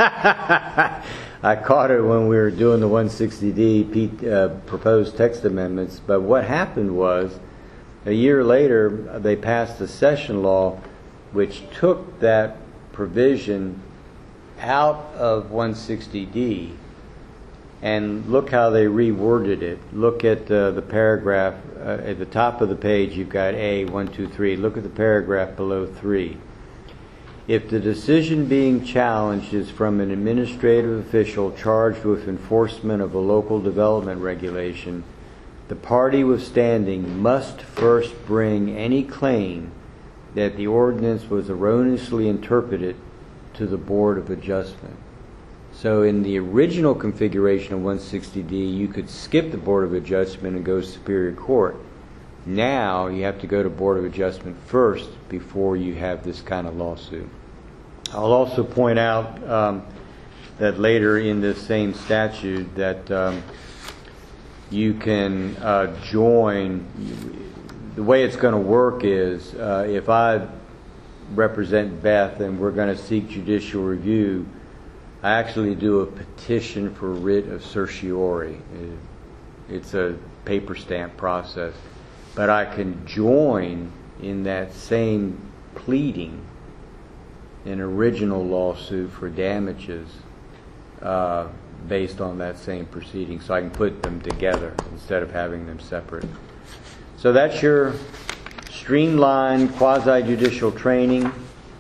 Speaker 4: I caught it when we were doing the one sixty D uh, proposed text amendments. But what happened was, a year later, they passed a session law which took that provision out of one sixty D. And look how they reworded it. Look at uh, the paragraph uh, at the top of the page. You've got A, one, two, three. Look at the paragraph below three. If the decision being challenged is from an administrative official charged with enforcement of a local development regulation, the party withstanding must first bring any claim that the ordinance was erroneously interpreted to the Board of Adjustment. So in the original configuration of one sixty D, you could skip the Board of Adjustment and go to Superior Court. Now you have to go to Board of Adjustment first before you have this kind of lawsuit. I'll also point out um, that later in this same statute that um, you can uh, join. The way it's going to work is uh, if I represent Beth and we're going to seek judicial review, I actually do a petition for writ of certiorari. It's a paper stamp process. But I can join in that same pleading an original lawsuit for damages uh, based on that same proceeding. So I can put them together instead of having them separate. So that's your streamlined quasi-judicial training.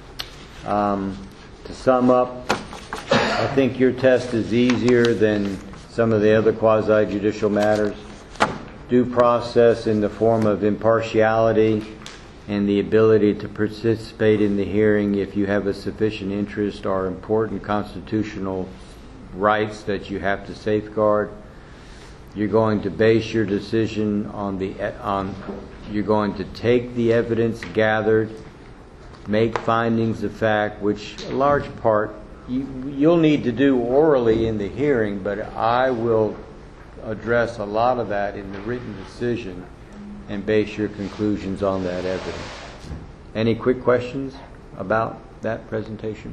Speaker 4: Um, to sum up, I think your test is easier than some of the other quasi-judicial matters. Due process in the form of impartiality and the ability to participate in the hearing if you have a sufficient interest are important constitutional rights that you have to safeguard. You're going to base your decision on the on. You're going to take the evidence gathered, make findings of fact, which a large part you, you'll need to do orally in the hearing, but I will address a lot of that in the written decision and base your conclusions on that evidence. Any quick questions about that presentation?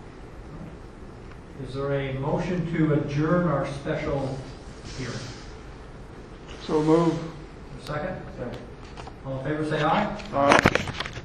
Speaker 1: Is there a motion to adjourn our special hearing?
Speaker 2: So move.
Speaker 1: A second? Second. All in favor say aye.
Speaker 2: Aye.